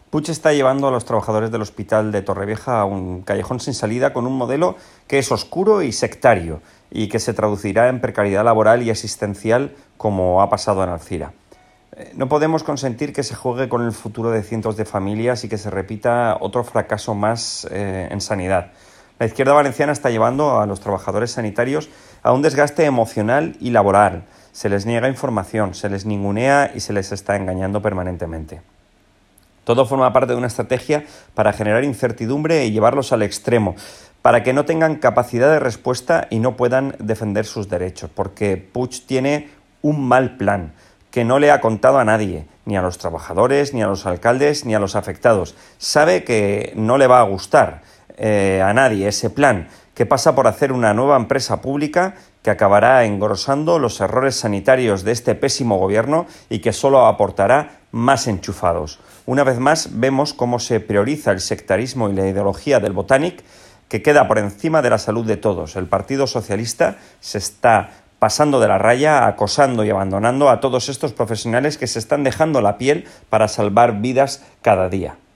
Puig está llevando a los trabajadores del hospital de Torrevieja a un callejón sin salida con un modelo que es oscuro y sectario y que se traducirá en precariedad laboral y asistencial como ha pasado en Alzira. No podemos consentir que se juegue con el futuro de cientos de familias y que se repita otro fracaso más en sanidad. La izquierda valenciana está llevando a los trabajadores sanitarios a un desgaste emocional y laboral. Se les niega información, se les ningunea y se les está engañando permanentemente. Todo forma parte de una estrategia para generar incertidumbre y llevarlos al extremo, para que no tengan capacidad de respuesta y no puedan defender sus derechos, porque Puig tiene un mal plan que no le ha contado a nadie, ni a los trabajadores, ni a los alcaldes, ni a los afectados. Sabe que no le va a gustar a nadie ese plan, que pasa por hacer una nueva empresa pública que acabará engrosando los errores sanitarios de este pésimo gobierno y que solo aportará más enchufados. Una vez más vemos cómo se prioriza el sectarismo y la ideología del Botànic, que queda por encima de la salud de todos. El Partido Socialista se está pasando de la raya, acosando y abandonando a todos estos profesionales que se están dejando la piel para salvar vidas cada día.